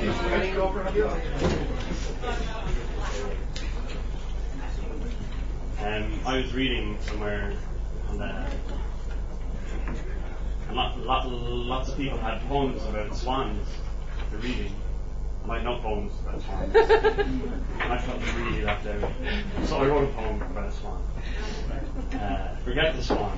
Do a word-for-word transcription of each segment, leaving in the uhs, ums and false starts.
Um, I was reading somewhere on the, and lot, lot, lots of people had poems about swans for reading. I had no poems about swans. And I felt really left out. So I wrote a poem about a swan. Uh, forget the swan.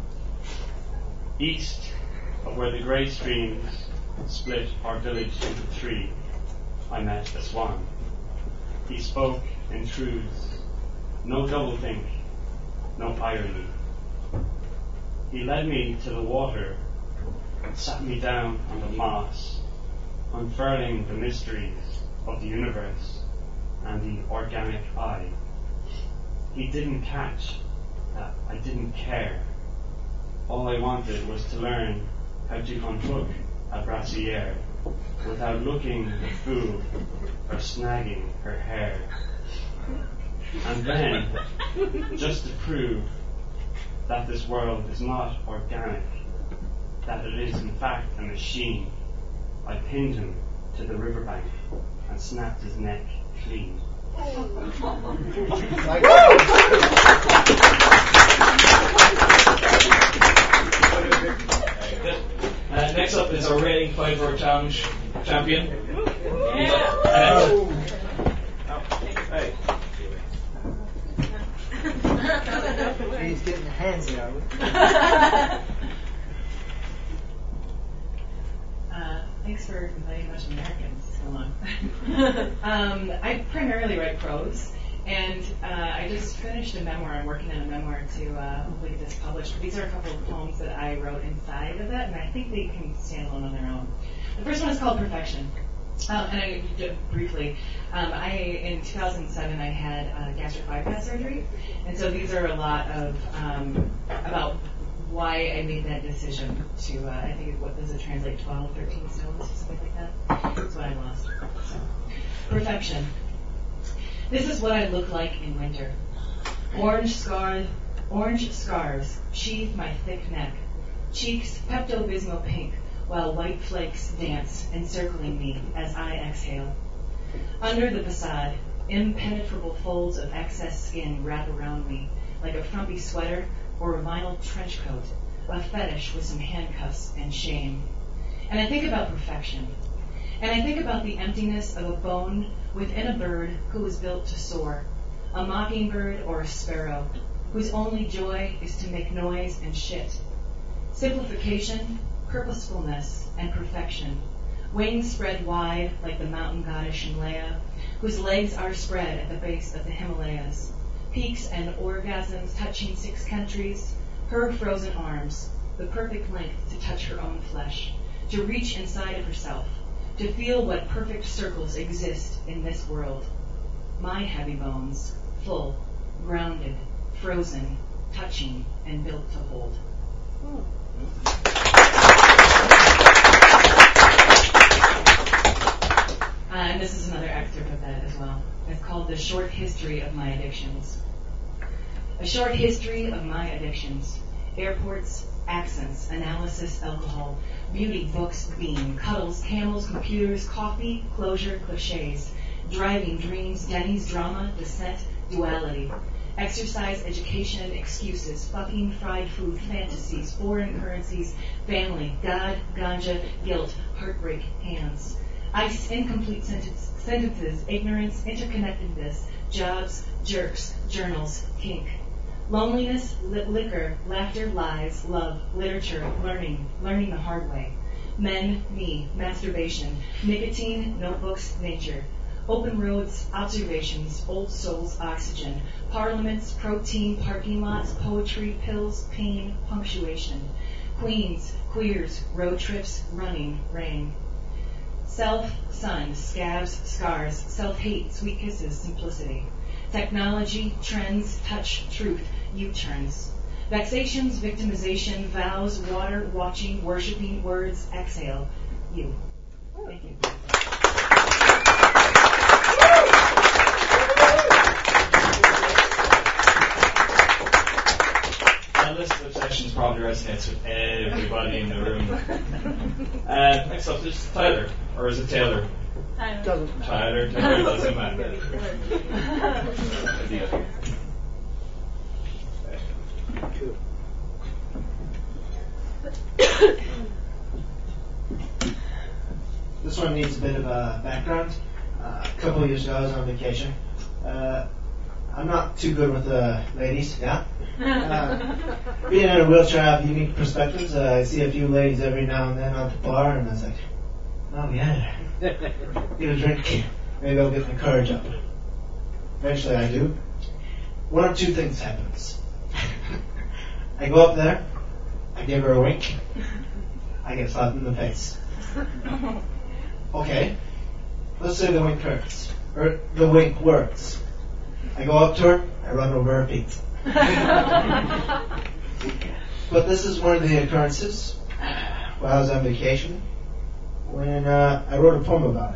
East of where the grey streams split our village into three, I met a swan. He spoke in truths, no doublethink, no irony. He led me to the water and sat me down on the moss, unfurling the mysteries of the universe and the organic eye. He didn't catch that I didn't care. All I wanted was to learn how to unhook a brassiere without looking the fool or snagging her hair. And then, just to prove that this world is not organic, that it is in fact a machine, I pinned him to the riverbank and snapped his neck clean. Uh, next up is our Railing Five Word Challenge champion. Yeah. Uh, Oh. Hey. He's getting handsy, are we? Uh, thanks for inviting a bunch of Americans to come on. um, I primarily write prose, and uh, I just finished a memoir. I'm working on a memoir to uh, hopefully get this published. These are a couple of poems that I wrote inside of it, and I think they can stand alone on their own. The first one is called Perfection. Um, and I did briefly, um, I in two thousand seven I had uh, gastric bypass surgery, and so these are a lot of um, about why I made that decision to, uh, I think, what does it translate, twelve, thirteen stones, something like that? That's what I lost. So, perfection. This is what I look like in winter. Orange scarred, orange scars sheathe my thick neck, cheeks Pepto-Bismol pink, while white flakes dance, encircling me as I exhale. Under the facade, impenetrable folds of excess skin wrap around me, like a frumpy sweater or a vinyl trench coat, a fetish with some handcuffs and shame. And I think about perfection. And I think about the emptiness of a bone within a bird who was built to soar, a mockingbird or a sparrow, whose only joy is to make noise and shit. Simplification, purposefulness, and perfection, wings spread wide like the mountain goddess Shimlea, whose legs are spread at the base of the Himalayas, peaks and orgasms touching six countries, her frozen arms, the perfect length to touch her own flesh, to reach inside of herself, to feel what perfect circles exist in this world. My heavy bones, full, grounded, frozen, touching, and built to hold. Ooh. Uh, and this is another excerpt of that as well. It's called The Short History of My Addictions. A short history of my addictions. Airports, accents, analysis, alcohol, beauty, books, beam, cuddles, camels, computers, coffee, closure, cliches, driving, dreams, Denny's, drama, descent, duality, exercise, education, excuses, fucking, fried food, fantasies, foreign currencies, family, God, ganja, guilt, heartbreak, hands. Ice, incomplete sentence, sentences, ignorance, interconnectedness, jobs, jerks, journals, kink. Loneliness, li- liquor, laughter, lies, love, literature, learning, learning the hard way. Men, me, masturbation, nicotine, notebooks, nature. Open roads, observations, old souls, oxygen. Parliaments, protein, parking lots, poetry, pills, pain, punctuation. Queens, queers, road trips, running, rain. Self, sun, scabs, scars, self-hate, sweet kisses, simplicity. Technology, trends, touch, truth, U-turns. Vexations, victimization, vows, water, watching, worshipping, words, exhale, you. Thank you. That list of sections probably resonates with everybody in the room. Uh, next up is Tyler, or is it Taylor? Doesn't matter. Tyler, Tyler doesn't matter. Cool. This one needs a bit of a background. Uh, a couple of years ago, I was on vacation. Uh, I'm not too good with uh, ladies, yeah? Uh, being in a wheelchair, I have unique perspectives. Uh, I see a few ladies every now and then at the bar, and I was like, oh yeah, get a drink. Maybe I'll get my courage up. Eventually I do. One of two things happens. I go up there, I give her a wink, I get slapped in the face. Okay, let's say the wink hurts, or the wink works. I go up to her, I run over her feet. But this is one of the occurrences while I was on vacation when uh, I wrote a poem about it.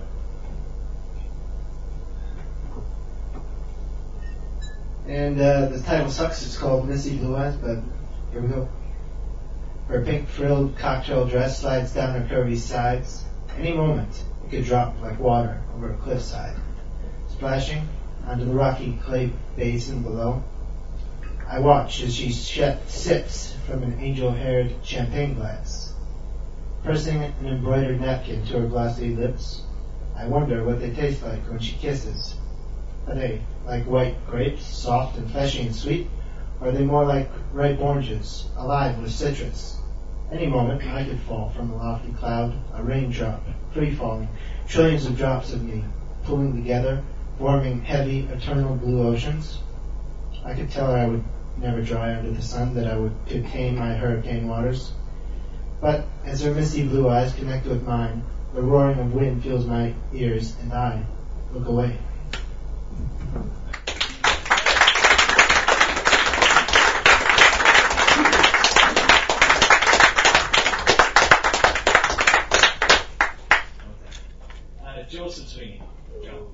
And uh, the title sucks, it's called Missy Blue Eyes, but here we go. Her pink frilled cocktail dress slides down her curvy sides. Any moment, it could drop like water over a cliffside, splashing onto the rocky clay basin below. I watch as she sh- sips from an angel-haired champagne glass, pressing an embroidered napkin to her glossy lips. I wonder what they taste like when she kisses. Are they like white grapes, soft and fleshy and sweet? Or are they more like ripe oranges, alive with citrus? Any moment, I could fall from a lofty cloud, a raindrop, free-falling, trillions of drops of me, pulling together, forming heavy, eternal blue oceans. I could tell her I would never dry under the sun, that I would contain my hurricane waters. But as her misty blue eyes connect with mine, the roaring of wind fills my ears, and I look away. Uh, Joseph Sweeney. Joe.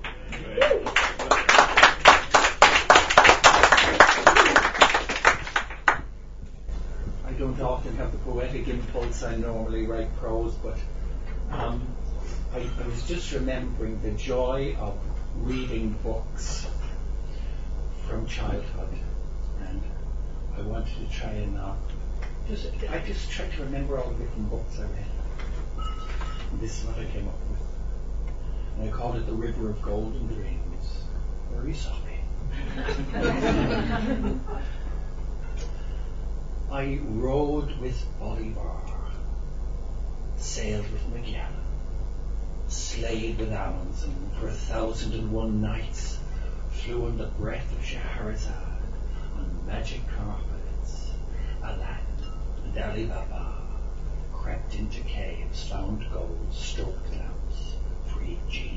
I don't often have the poetic impulse. I normally write prose, but um, I, I was just remembering the joy of reading books from childhood, and I wanted to try and uh, just I just tried to remember all the different books I read. And this is what I came up with, and I called it The River of Golden Dreams, or Aesop. I rode with Bolivar, sailed with Magellan, slayed with Amundsen for a thousand and one nights, flew on the breath of Scheherazade on magic carpets. Aladdin and Ali Baba crept into caves, found gold, stroked lamps, freed genies.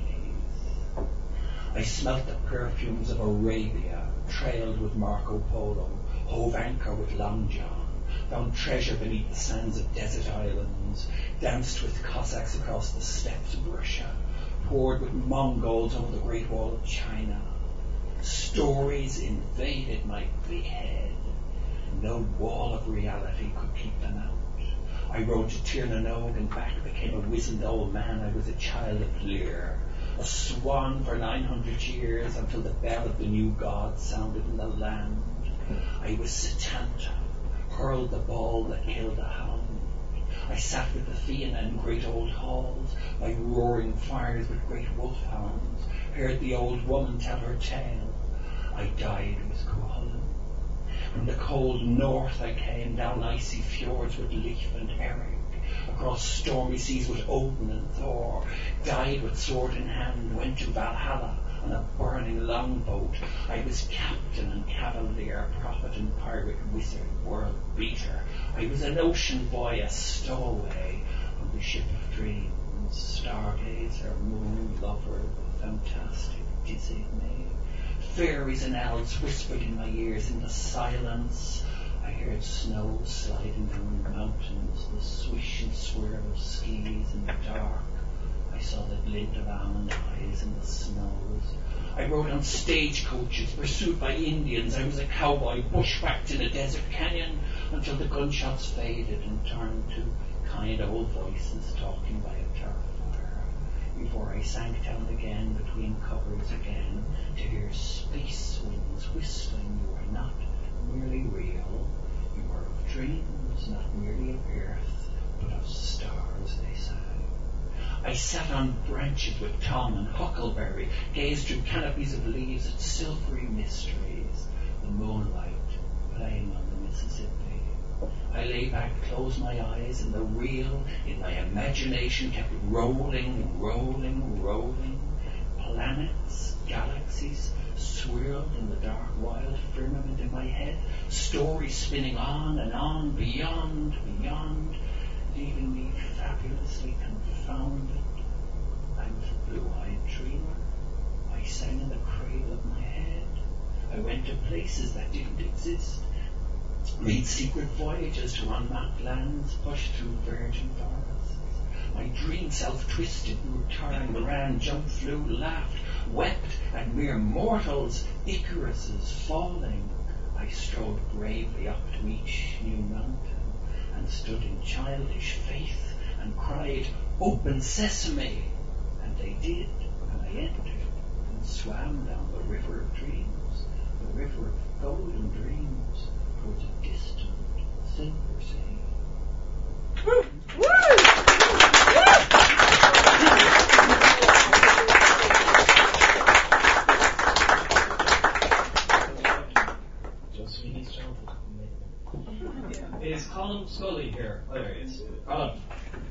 I smelt the perfumes of Arabia, trailed with Marco Polo, hove anchor with Long John, found treasure beneath the sands of desert islands, danced with Cossacks across the steppes of Russia, poured with Mongols over the Great Wall of China. Stories invaded my big head. No wall of reality could keep them out. I rode to Tirnanog and back became a wizened old man. I was a child of Lear, a swan for nine hundred years until the bell of the new god sounded in the land. I was Satanta, hurled the ball that killed the hound. I sat with the Fianna in great old halls, by roaring fires with great wolfhounds, heard the old woman tell her tale. I died with Cuchulainn. From the cold north I came, down icy fjords with Leif and Eric, across stormy seas with Odin and Thor, died with sword in hand, went to Valhalla on a burning longboat. I was captain and cavalier, prophet and pirate, wizard, world beater. I was an ocean boy, a stowaway on the ship of dreams, stargazer, moon lover, the fantastic dizzied me. Fairies and elves whispered in my ears in the silence. I heard snow sliding down the mountains, the swish and swirl of skis in the dark. I saw the glint of almond eyes in the snows. I rode on stagecoaches, pursued by Indians. I was a cowboy, bushwhacked in a desert canyon until the gunshots faded and turned to kind old voices talking by a turf fire. before I sank down again between covers again to hear space winds whistling. You are not merely real, you are of dreams, not merely of earth, but of stars, they sang. I sat on branches with Tom and Huckleberry, gazed through canopies of leaves at silvery mysteries, the moonlight playing on the Mississippi. I lay back, closed my eyes, and the real in my imagination kept rolling, rolling, rolling. Planets, galaxies, swirled in the dark, wild firmament in my head, stories spinning on and on, beyond, beyond, leaving me fabulously confounded. I was a blue-eyed dreamer. I sang in the cradle of my head. I went to places that didn't exist, made secret voyages to unmapped lands, pushed through virgin forests. My dream self twisted, grew turned, ran, jumped, flew, laughed, wept at mere mortals, Icaruses falling. I strode bravely up to each new mountain and stood in childish faith and cried, "Open sesame!" And they did, and I entered and swam down the river of dreams, the river of golden dreams, towards a distant silver sea. Woo! Woo! Is Colin Scully here? Oh, there he is. Colin.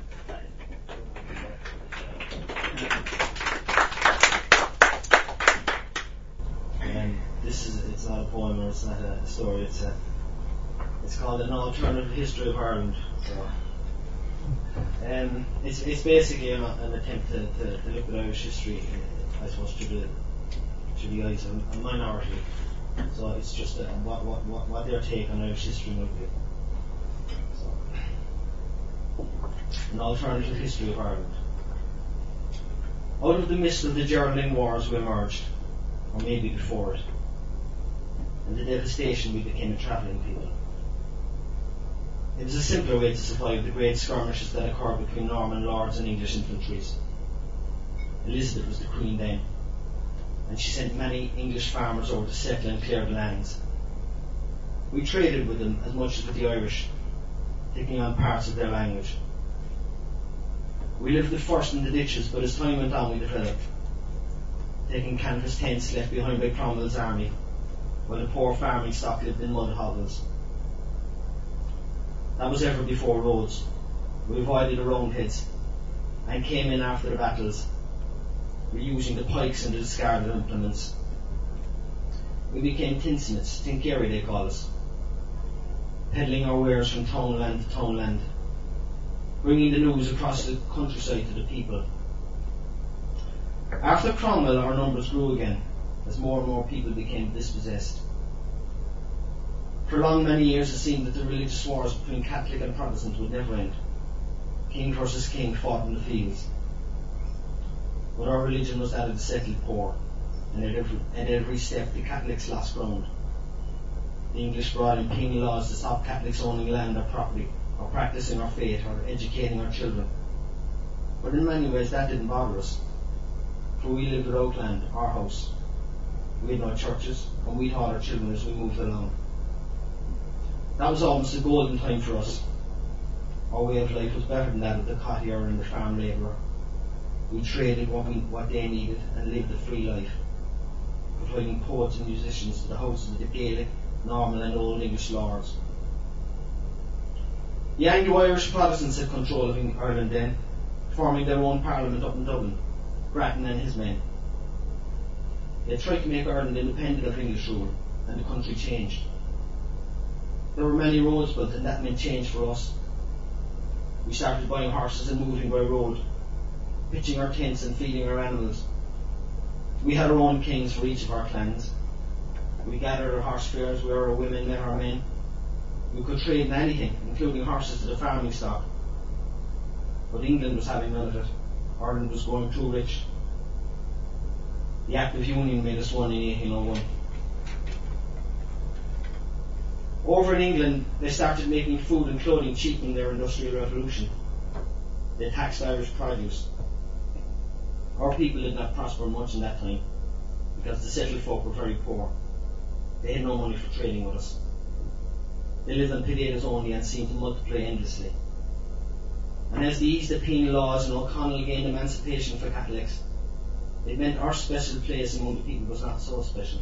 And this is, it's not a poem or it's not a story, it's a, it's called An Alternative History of Ireland. So, um, it's, it's basically an, an attempt to, to, to look at Irish history, I suppose, through the, through the eyes of a minority. So it's just uh, what, what, what, what their take on Irish history might be. So, an alternative history of Ireland. Out of the midst of the Geraldine Wars we emerged, or maybe before it, and the devastation we became a travelling people. It was a simpler way to survive the great skirmishes that occurred between Norman lords and English infantries. Elizabeth was the queen then, and she sent many English farmers over to settle and clear the lands. We traded with them as much as with the Irish, taking on parts of their language. We lived at first in the ditches, but as time went on we developed, taking canvas tents left behind by Cromwell's army, while the poor farming stock lived in mud hovels. That was ever before roads. We avoided the roundheads and came in after the battles, reusing the pikes and the discarded implements. We became tinsmiths, tinkeri they call us, peddling our wares from townland to townland, bringing the news across the countryside to the people. After Cromwell, our numbers grew again, as more and more people became dispossessed. For long many years it seemed that the religious wars between Catholic and Protestant would never end. King versus king fought in the fields. But our religion was that of the settled poor, and at every, at every step the Catholics lost ground. The English brought in penal laws to stop Catholics owning land or property, or practicing our faith, or educating our children. But in many ways that didn't bother us, for we lived at Oakland, our house. We had no churches, and we taught our children as we moved along. That was almost a golden time for us. Our way of life was better than that of the cottier and the farm labourer. We traded what, we, what they needed and lived a free life, providing poets and musicians to the houses of the Gaelic, Norman and Old English lords. The Anglo-Irish Protestants had control of Ireland then, forming their own parliament up in Dublin, Grattan and his men. They tried to make Ireland independent of English rule, and the country changed. There were many roads built, and that meant change for us. We started buying horses and moving by road, pitching our tents and feeding our animals. We had our own kings for each of our clans. We gathered our horse fairs where our women met our men. We could trade in anything, including horses to the farming stock. But England was having none of it. Ireland was growing too rich. The Act of Union made us one in eighteen oh one. Over in England, they started making food and clothing cheap in their industrial revolution. They taxed Irish produce. Our people did not prosper much in that time because the settled folk were very poor. They had no money for trading with us. They lived on potatoes only and seemed to multiply endlessly. And as they eased the penal laws and O'Connell gained emancipation for Catholics, it meant our special place among the people was not so special.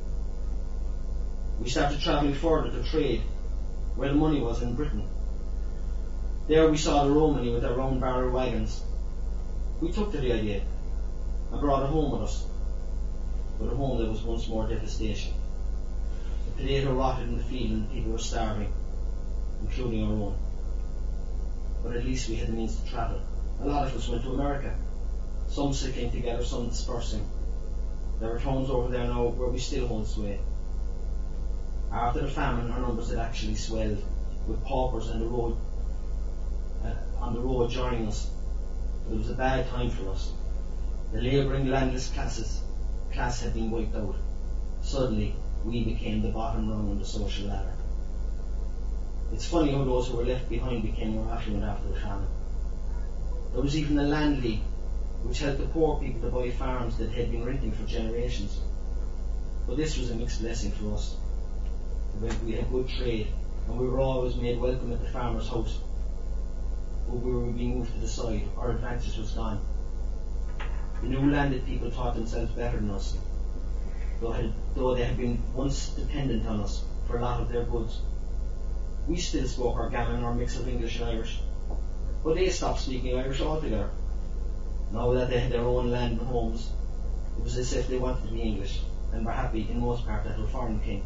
We started travelling further to trade, where the money was in Britain. There we saw the Romany with their round barrel wagons. We took to the idea and brought it home with us. But at home there was once more devastation. The potato rotted in the field and people were starving, including our own. But at least we had the means to travel. A lot of us went to America, some sticking together, some dispersing. There are towns over there now where we still hold sway. After the famine, our numbers had actually swelled, with paupers on the road, uh, on the road joining us. But it was a bad time for us. The labouring, landless classes class had been wiped out. Suddenly, we became the bottom rung on the social ladder. It's funny how those who were left behind became more affluent after the famine. There was even a land league, which helped the poor people to buy farms that had been renting for generations. But this was a mixed blessing for us. We had good trade, and we were always made welcome at the farmer's house. But we were being moved to the side. Our advantage was gone. The new landed people thought themselves better than us, though, had, though they had been once dependent on us for a lot of their goods. We still spoke our gammon or mix of English and Irish, but they stopped speaking Irish altogether. Now that they had their own land and homes, it was as if they wanted to be English, and were happy in most part that a foreign king.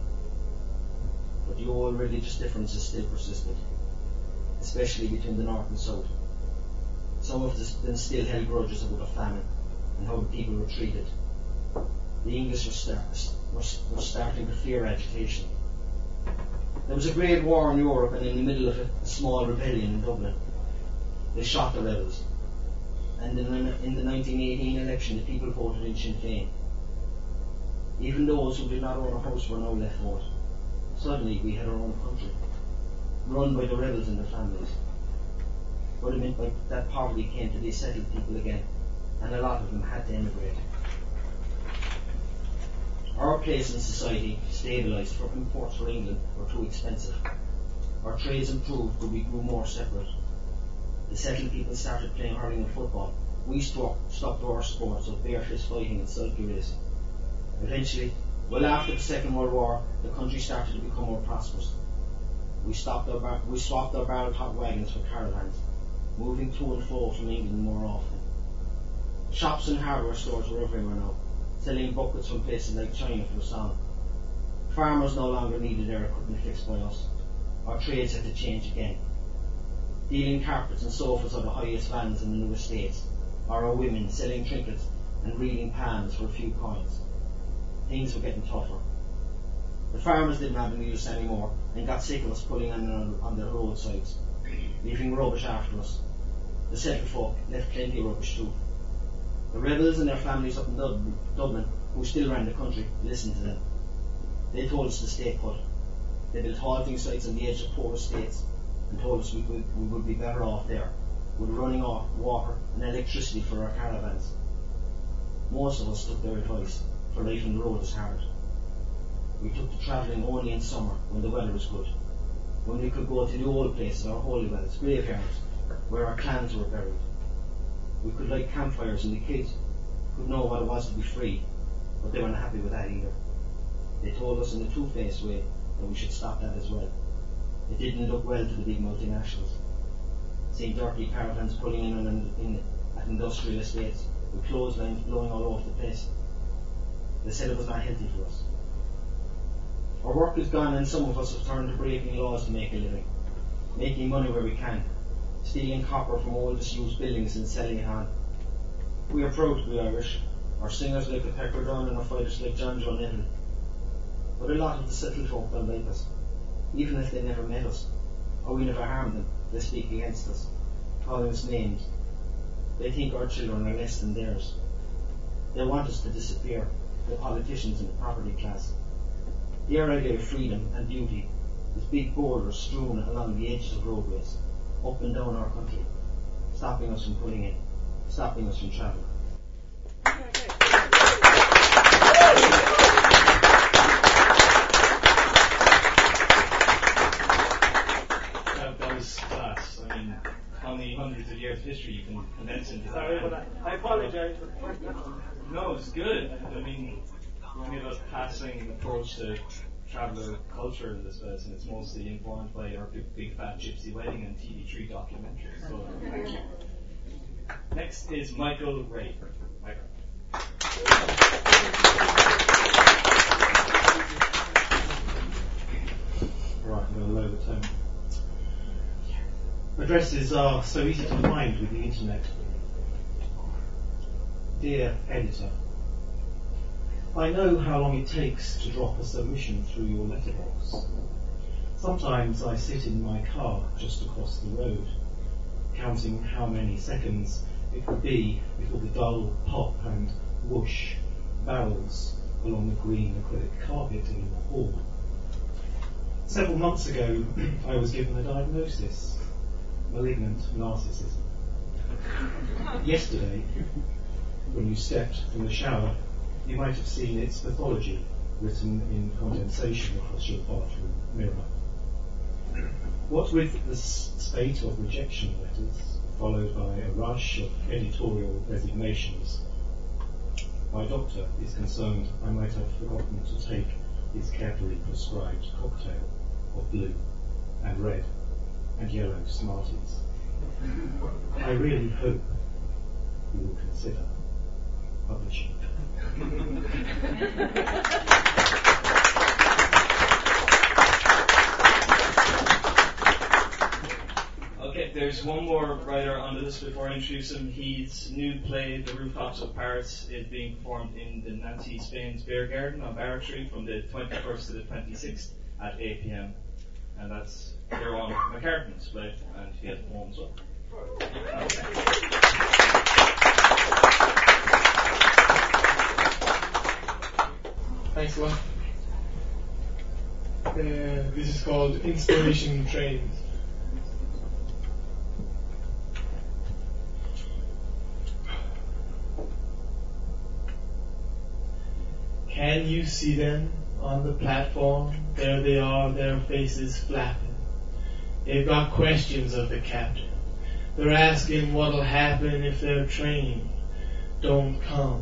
But the old religious differences still persisted, especially between the north and south. Some of them still held grudges about the famine and how the people were treated. The English were, start, were, were starting to fear agitation. There was a great war in Europe, and in the middle of it, a small rebellion in Dublin. They shot the rebels, and in, in the nineteen eighteen election, the people voted in Sinn Féin. Even those who did not own a house were now left out. Suddenly, we had our own country, run by the rebels and their families. What it meant by that poverty came to these settled people again, and a lot of them had to emigrate. Our place in society stabilised, for imports for England were too expensive. Our trades improved, but we grew more separate. The settled people started playing hurling and football. We stuck, stuck to our sports of bare fist fighting and sulky racing. Eventually, well after the Second World War, the country started to become more prosperous. We, stopped our bar- we swapped our barrel-top wagons for caravans, moving to and fro from England more often. Shops and hardware stores were everywhere now, selling buckets from places like China for the song. Farmers no longer needed their equipment fixed by us. Our trades had to change again. Dealing carpets and sofas are the highest vans in the new estates, or our women selling trinkets and reeling pans for a few coins. Things were getting tougher. The farmers didn't have any use anymore and got sick of us pulling on, on their roadsides, leaving rubbish after us. The settled folk left plenty of rubbish too. The rebels and their families up in Dub- Dublin, who still ran the country, listened to them. They told us to stay put. They built halting sites on the edge of poor estates and told us we would, we would be better off there, with running off water and electricity for our caravans. Most of us took their advice, for life on the road is hard. We took to travelling only in summer when the weather was good, when we could go to the old places, our holy wells, graveyards, where our clans were buried. We could light campfires and the kids could know what it was to be free, but they weren't happy with that either. They told us in a two-faced way that we should stop that as well. It didn't look well to the big multinationals. Seeing dirty caravans pulling in, on, in at industrial estates with clotheslines blowing all over the place. They said it was not healthy for us. Our work is gone and some of us have turned to breaking laws to make a living, making money where we can, stealing copper from old disused buildings and selling it on. We are proud to be Irish, our singers like the Pecker Dunn and our fighters like John Joe Nettle. But a lot of the settled folk don't like us, even if they never met us, or we never harmed them. They speak against us, calling us names. They think our children are less than theirs. They want us to disappear, the politicians and the property class. Their idea of freedom and beauty is big borders strewn along the edges of roadways, up and down our country, stopping us from pulling in, stopping us from travelling. That, that was class. I mean, how many hundreds of years of history you can condense into that? Sorry, but I, I apologize. No, it's good. I mean, we have a passing approach to traveller culture in this place, and it's mostly informed by our big, big fat gypsy wedding and T V three documentaries. So, thank you. Next is Michael Ray. Michael. Right, I'm going to lower the tone. Addresses are so easy to find with the internet. Dear editor, I know how long it takes to drop a submission through your letterbox. Sometimes I sit in my car just across the road, counting how many seconds it could be before the dull pop and whoosh barrels along the green acrylic carpet in the hall. Several months ago, I was given a diagnosis: malignant narcissism. Yesterday, when you stepped from the shower, you might have seen its pathology written in condensation across your bathroom mirror. What with the spate of rejection letters, followed by a rush of editorial resignations, my doctor is concerned I might have forgotten to take his carefully prescribed cocktail of blue and red and yellow Smarties. I really hope you will consider publishing. Okay, there's one more writer on the list before I introduce him. His new play, The Rooftops of Paris, is being performed in the Nancy Spain's Beer Garden on Barrack Street from the twenty-first to the twenty-sixth at eight p.m. And that's Kieran McCartney's play, and he has poems up. Thanks a lot. Uh, this is called Inspiration Trains. Can you see them on the platform? There they are, their faces flapping. They've got questions of the captain. They're asking what'll happen if their train don't come.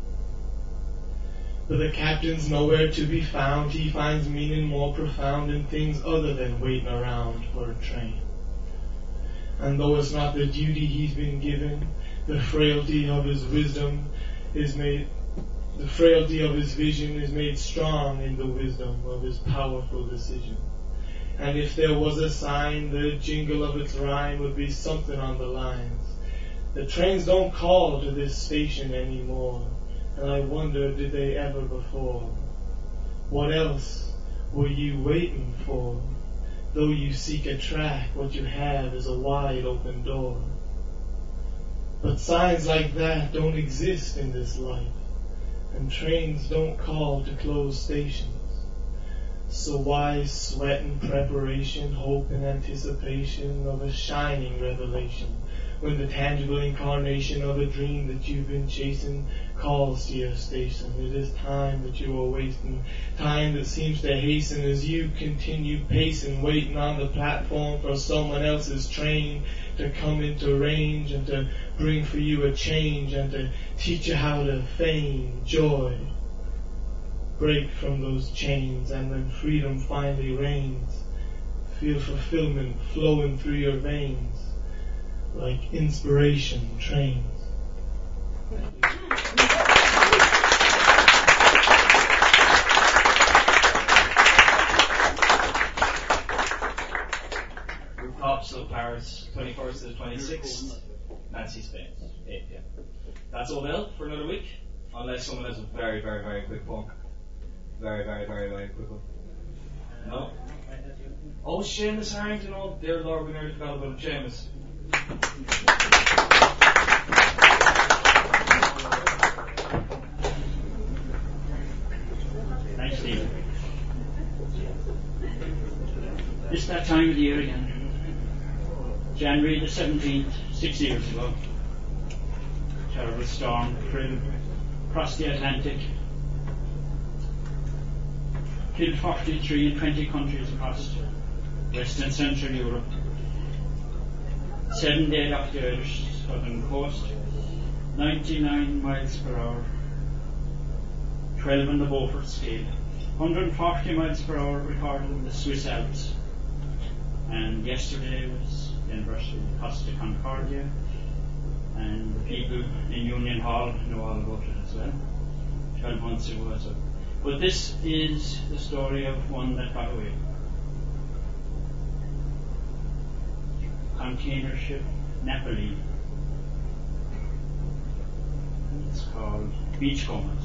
But the captain's nowhere to be found. He finds meaning more profound in things other than waiting around for a train. And though it's not the duty he's been given, the frailty of his wisdom is made, the frailty of his vision is made strong in the wisdom of his powerful decision. And if there was a sign, the jingle of its rhyme would be something on the lines: the trains don't call to this station anymore. And I wonder, did they ever before? What else were you waiting for? Though you seek a track, what you have is a wide open door. But signs like that don't exist in this life, and trains don't call to close stations. So why sweat in preparation, hope and anticipation of a shining revelation, when the tangible incarnation of a dream that you've been chasing calls to your station? It is time that you are wasting, time that seems to hasten as you continue pacing, waiting on the platform for someone else's train to come into range and to bring for you a change and to teach you how to feign joy. Break from those chains, and when freedom finally reigns, feel fulfillment flowing through your veins like inspiration trains. Rooftops of Paris, twenty-first to the twenty-sixth, Nancy Spain, eight p.m. That's all now for another week, unless someone has a very, very, very quick poem. Very, very, very, very quick one. No? Oh, Seamus Harrington, oh dear Lord, we nearly forgot about Seamus. Thanks, Stephen. It's that time of the year again. January the seventeenth, six years ago. Terrible storm, Frill, across the Atlantic, killed forty-three in twenty countries across West and Central Europe, seven dead off the Irish southern coast, ninety-nine miles per hour, twelve on the Beaufort scale, one hundred forty miles per hour recorded in the Swiss Alps. And yesterday was the anniversary of Costa Concordia, and the people in Union Hall know all about it as well. twelve months ago. So. But this is the story of one that got away. Container ship Napoli. It's called Beachcombers.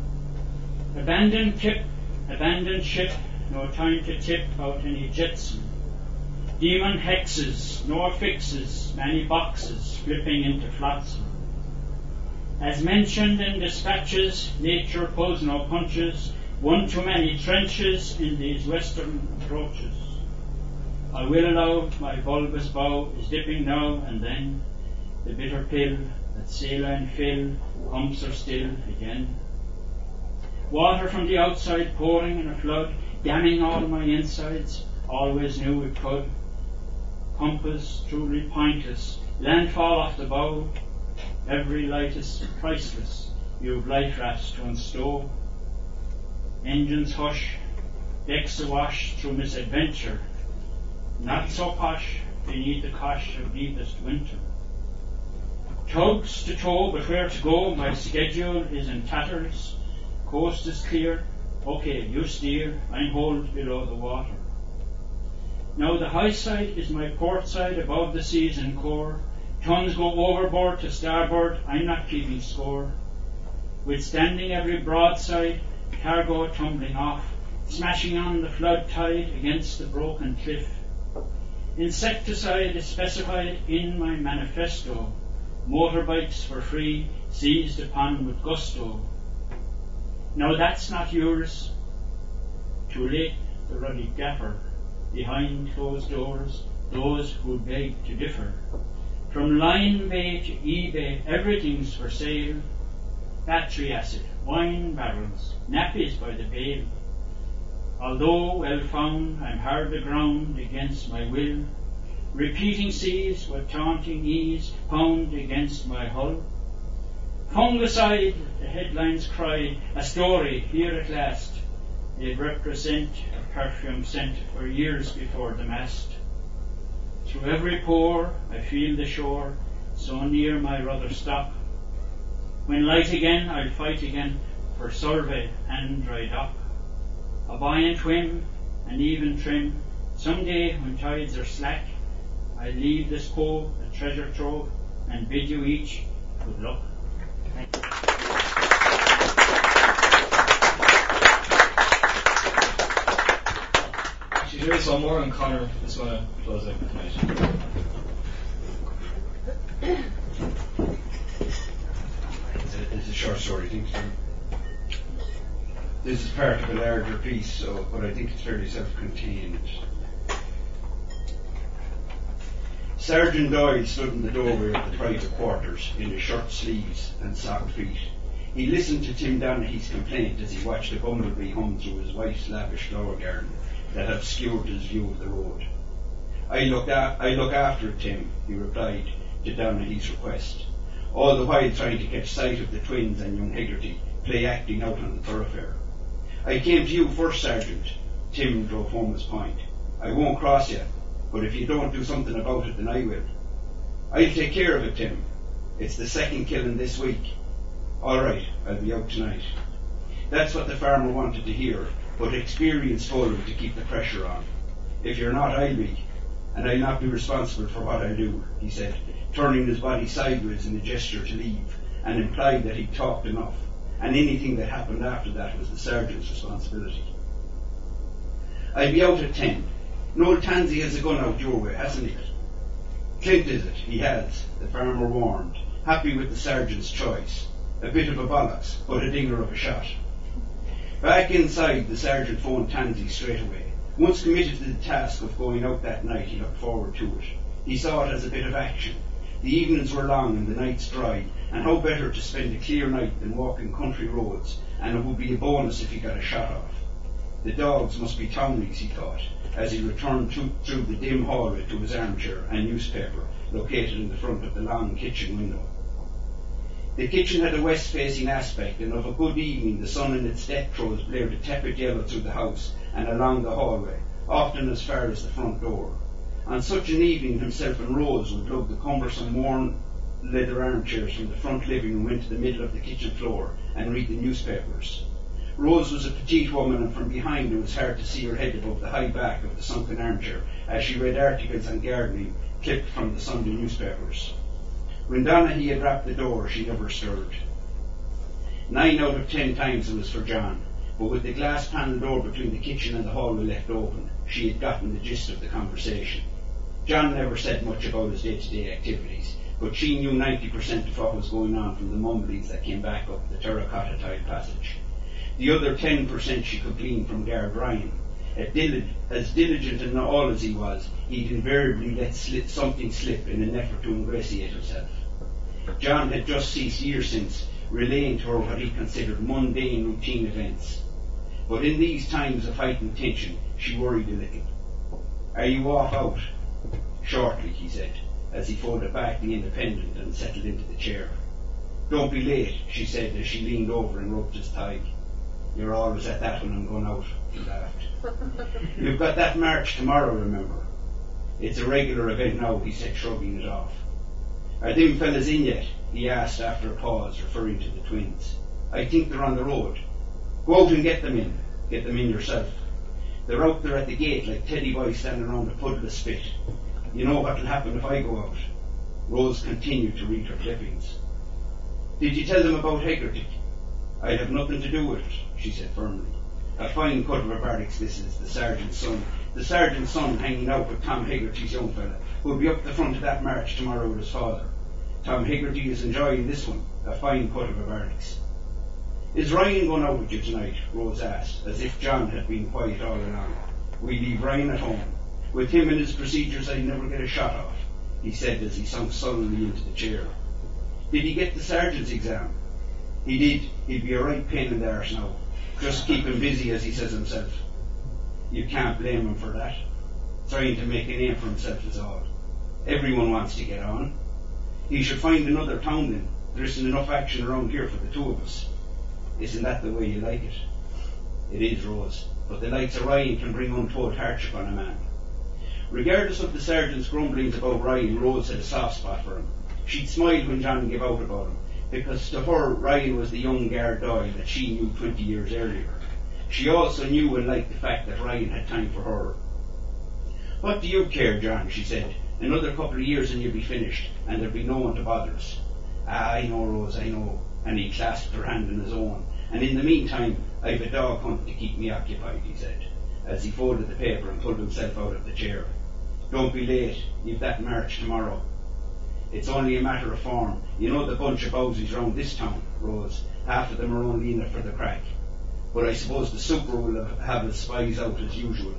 Abandoned tip, abandoned ship, no time to tip out any jetson. Demon hexes, no fixes, many boxes flipping into flotsam. As mentioned in dispatches, nature pulls no punches, one too many trenches in these western approaches. I will allow my bulbous bow is dipping now and then, the bitter pill that saline fill pumps are still again. Water from the outside pouring in a flood, damning all my insides, always knew it could. Compass truly pointless, landfall off the bow, every light is priceless, you've life rafts to unstow. Engines hush, decks awash through misadventure, not so posh beneath the cosh of deepest winter. Tugs to tow, but where to go, my schedule is in tatters, coast is clear, okay, you steer, I'm holed below the water. Now the high side is my port side above the seas and core. Tons go overboard to starboard, I'm not keeping score. Withstanding every broadside, cargo tumbling off, smashing on the flood tide against the broken cliff. Insecticide is specified in my manifesto. Motorbikes for free, seized upon with gusto. Now that's not yours. Too late, the ruddy gaffer. Behind closed doors, those who beg to differ. From Line Bay to eBay, everything's for sale. Battery acid, wine barrels, nappies by the bale. Although well found, I'm hard aground against my will. Repeating seas with taunting ease pound against my hull. Fungicide, the headlines cry, a story here at last. They represent a perfume sent for years before the mast. Through every pore I feel the shore, so near my rudder stop. When light again, I'll fight again for survey and dry dock. A buoyant whim, an even trim, someday when tides are slack, I'll leave this cove a treasure trove and bid you each good luck. Thank you. She's really one more, and Connor is going to close out tonight. It's a, it's a short story, I think. So this is part of a larger piece, so but I think it's fairly self-contained. Sergeant Doyle stood in the doorway of the private quarters in his shirt sleeves and socked feet. He listened to Tim Donaghy's complaint as he watched a bumblebee hum through his wife's lavish flower garden that obscured his view of the road. I look, a- I look after it, Tim, he replied to Donaghy's request, all the while trying to catch sight of the twins and young Hegarty play acting out on the thoroughfare. I came to you first, Sergeant. Tim drove home his point. I won't cross you, but if you don't do something about it, then I will. I'll take care of it, Tim. It's the second killing this week. All right, I'll be out tonight. That's what the farmer wanted to hear, but experience told him to keep the pressure on. If you're not, I'll be, and I'll not be responsible for what I do, he said, turning his body sideways in a gesture to leave, and implied that he'd talked enough, and anything that happened after that was the sergeant's responsibility. I'll be out at ten. Noel Tansey has a gun out your way, hasn't he? Clint is it? He has, the farmer warned, happy with the sergeant's choice. A bit of a bollocks, but a dinger of a shot. Back inside, the sergeant phoned Tansey straight away. Once committed to the task of going out that night, he looked forward to it. He saw it as a bit of action, The evenings were long and the nights dry, and how better to spend a clear night than walking country roads, and it would be a bonus if he got a shot off. The dogs must be townies, he thought, as he returned to, through the dim hallway to his armchair and newspaper located in the front of the long kitchen window. The kitchen had a west-facing aspect, and of a good evening the sun in its death throes blared a tepid yellow through the house and along the hallway, often as far as the front door. On such an evening himself and Rose would lug the cumbersome worn leather armchairs from the front living room into the middle of the kitchen floor and read the newspapers. Rose was a petite woman, and from behind it was hard to see her head above the high back of the sunken armchair as she read articles on gardening clipped from the Sunday newspapers. When Donaghy had rapped the door, she never stirred. Nine out of ten times it was for John, but with the glass panel door between the kitchen and the hallway left open, she had gotten the gist of the conversation. John never said much about his day-to-day activities, but she knew ninety percent of what was going on from the mumblings that came back up the terracotta tile passage. The other ten percent she could glean from Garrett Ryan. As diligent in all as he was, he'd invariably let slip something slip in an effort to ingratiate himself. John had just ceased years since relaying to her what he considered mundane routine events. But in these times of heightened tension, she worried a little. "Are you off out?" "Shortly," he said, as he folded back the Independent and settled into the chair. "Don't be late," she said as she leaned over and rubbed his thigh. "You're always at that when I'm going out," he laughed. "You've got that march tomorrow, remember." "It's a regular event now," he said, shrugging it off. "Are them fellas in yet?" he asked after a pause, referring to the twins. "I think they're on the road." "Go out and get them in. Get them in yourself. They're out there at the gate like teddy boys standing around a puddle of spit. You know what'll happen if I go out." Rose continued to read her clippings. "Did you tell them about Hegarty?" "I'd have nothing to do with it," she said firmly. "A fine cut of a barracks this is, the sergeant's son. The sergeant's son hanging out with Tom Hegarty's young fella, who'll be up the front of that march tomorrow with his father. Tom Hegarty is enjoying this one, a fine cut of a barracks." "Is Ryan going out with you tonight?" Rose asked, as if John had been quiet all along. "We leave Ryan at home. With him and his procedures I'd never get a shot off," he said as he sunk sullenly into the chair. "Did he get the sergeant's exam?" "He did. He'd be a right pain in the arse now. Just keep him busy, as he says himself." "You can't blame him for that. Trying to make a name for himself is all. Everyone wants to get on. He should find another town then. There isn't enough action around here for the two of us." "Isn't that the way you like it?" "It is, Rose, but the likes of Ryan can bring untold hardship on a man." Regardless of the sergeant's grumblings about Ryan, Rose had a soft spot for him. She'd smiled when John gave out about him, because to her Ryan was the young Garrett Doyle that she knew twenty years earlier. She also knew and liked the fact that Ryan had time for her. "What do you care, John?" she said. "Another couple of years and you'll be finished, and there'll be no one to bother us." "Ah, I know, Rose, I know." And he clasped her hand in his own. "And in the meantime, I've a dog hunt to keep me occupied," he said, as he folded the paper and pulled himself out of the chair. "Don't be late. You've that march tomorrow." "It's only a matter of form. You know the bunch of bowsies round this town, Rose. Half of them are only in it for the crack. But I suppose the super will have, have his spies out as usual."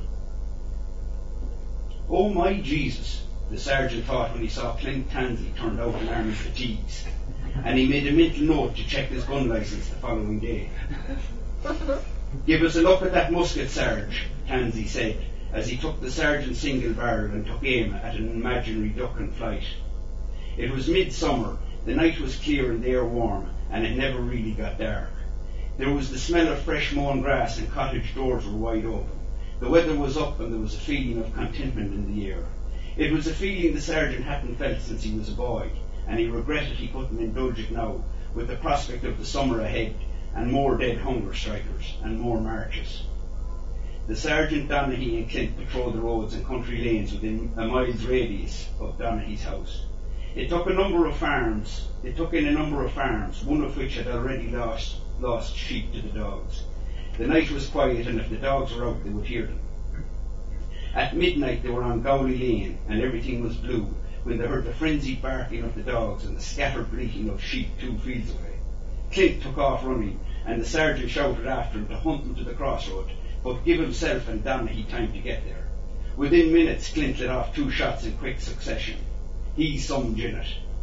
"Oh my Jesus," the sergeant thought when he saw Clint Tansey turned out in army fatigues, and he made a mental note to check his gun licence the following day. "Give us a look at that musket, Sarge," Tansey said, as he took the sergeant's single barrel and took aim at an imaginary duck in flight. It was midsummer, the night was clear and the air warm, and it never really got dark. There was the smell of fresh mown grass and cottage doors were wide open. The weather was up and there was a feeling of contentment in the air. It was a feeling the sergeant hadn't felt since he was a boy, and he regretted he couldn't indulge it now, with the prospect of the summer ahead, and more dead hunger strikers, and more marches. The sergeant, Donaghy and Clint patrolled the roads and country lanes within a mile's radius of Donaghy's house. It took a number of farms, it took in a number of farms, one of which had already lost, lost sheep to the dogs. The night was quiet, and if the dogs were out, they would hear them. At midnight they were on Gowley Lane, and everything was blue, when they heard the frenzied barking of the dogs and the scattered bleating of sheep two fields away. Clint took off running, and the sergeant shouted after him to hunt them to the crossroad, but give himself and Donaghy time to get there. Within minutes Clint let off two shots in quick succession. He summed in it.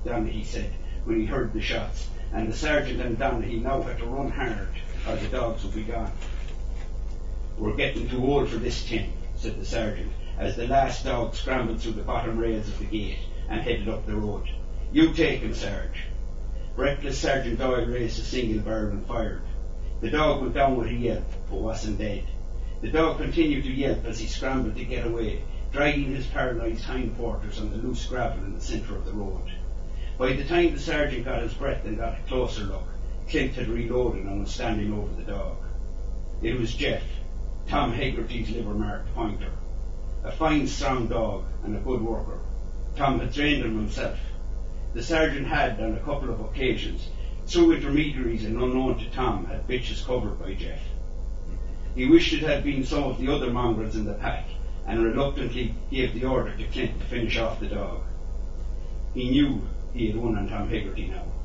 Donaghy said when he heard the shots, and the sergeant and Donaghy now had to run hard or the dogs would be gone. "We're getting too old for this, Tim," said the sergeant, as the last dog scrambled through the bottom rails of the gate and headed up the road. "You take him, Sarge." Breathless Sergeant Doyle raised a single barrel and fired. The dog went down with a yelp, but wasn't dead. The dog continued to yelp as he scrambled to get away, dragging his paralysed hindquarters on the loose gravel in the centre of the road. By the time the sergeant got his breath and got a closer look, Clint had reloaded and was standing over the dog. It was Jeff, Tom Hegarty's liver-marked pointer. A fine, strong dog and a good worker. Tom had trained him himself. The sergeant had, on a couple of occasions, through intermediaries and unknown to Tom, had bitches covered by Jeff. He wished it had been some of the other mongrels in the pack, and reluctantly gave the order to Clint to finish off the dog. He knew he had won on Tom Hegarty now.